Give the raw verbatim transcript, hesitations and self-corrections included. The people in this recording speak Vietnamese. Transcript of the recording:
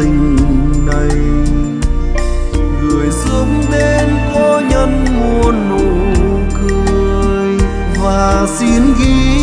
tình này, gửi sớm đến có nhân muôn nụ cười và xin ghi